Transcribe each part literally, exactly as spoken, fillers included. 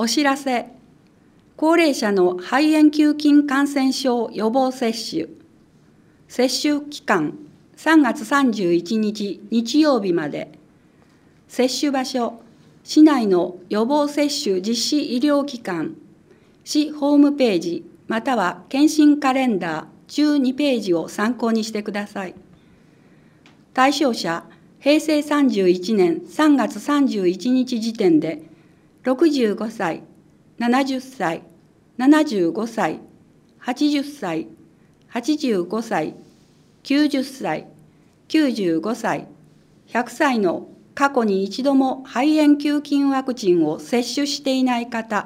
お知らせ。高齢者の肺炎球菌感染症予防接種。接種期間、さんがつさんじゅういちにち日曜日まで。接種場所、市内の予防接種実施医療機関、市ホームページ、または検診カレンダーじゅうにページを参考にしてください。対象者、へいせいさんじゅういちねんさんがつさんじゅういちにち時点で、ろくじゅうごさい、ななじゅっさい、ななじゅうごさい、はちじゅっさい、はちじゅうごさい、きゅうじゅっさい、きゅうじゅうごさい、ひゃくさいの過去に一度も肺炎球菌ワクチンを接種していない方、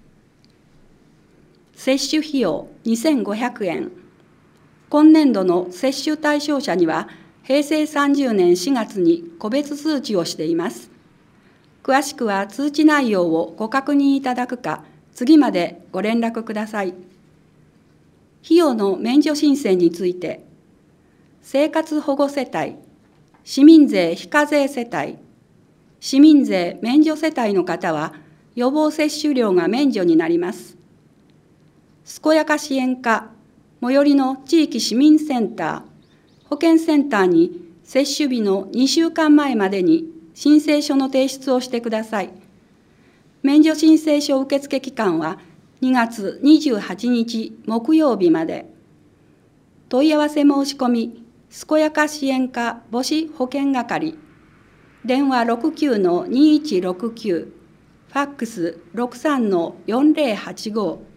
接種費用にせんごひゃくえん。今年度の接種対象者には、へいせいさんじゅうねんしがつに個別通知をしています。詳しくは通知内容をご確認いただくか、次までご連絡ください。費用の免除申請について、生活保護世帯、市民税非課税世帯、市民税免除世帯の方は、予防接種料が免除になります。健やか支援課、最寄りの地域市民センター、保健センターに接種日のにしゅうかんまえまでに申請書の提出をしてください。免除申請書受付期間はにがつにじゅうはちにち木曜日まで。問い合わせ申し込み、健やか支援課母子保健係、電話 ろくきゅうのにいちろくきゅう、ファックス ろくさんのよんぜろはちご、